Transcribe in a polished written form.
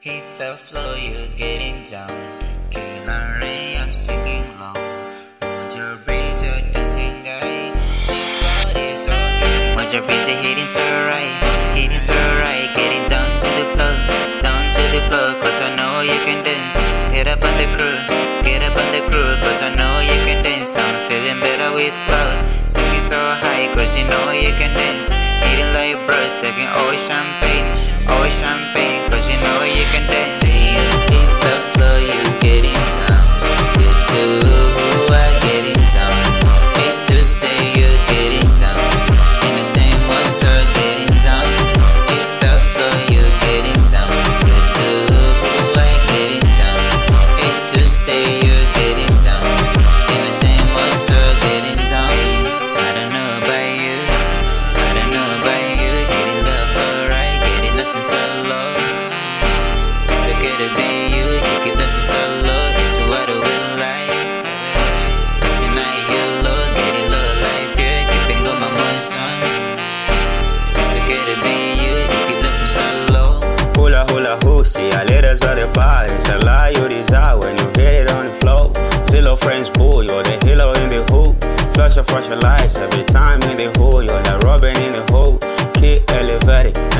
Hit the floor, you're getting down. Killer Ray, I'm singing low. Hold your breeze, you're dancing guy. Everybody's okay. Hold your breeze, you're hitting so right. Hitting so right. Getting down to the floor. Down to the floor, cause I know you can dance. Get up on the crew. Get up on the crew, cause I know you can dance. I'm feeling better with cloud. Singing so high, cause you know you can dance. Eating like bros, taking always champagne. Always champagne, cause you know you can dance. Hit the floor, you getting down. You do, I getting down. Hate to say you're getting down. Anytime what's up, getting down. Hit the floor, you getting down. You do, I getting down. Hate to say you're getting down. Anytime what's up, getting down. I don't know about you. I don't know about you. Hitting the floor right, getting up since so low. It's okay to be you. You keep dancing so low. It's what we like. Dancing night you low, getting low like fear. Keeping on my moon son. It's okay to be you. You keep dancing so low. Hula hula hoo, see ya later at the bar. It's a lie you desire when you hit it on the floor. Zillow friends pull, you're the hero in the hoop. Flash your lights every time in the hole. You're the Robin in the hole. Keep elevated,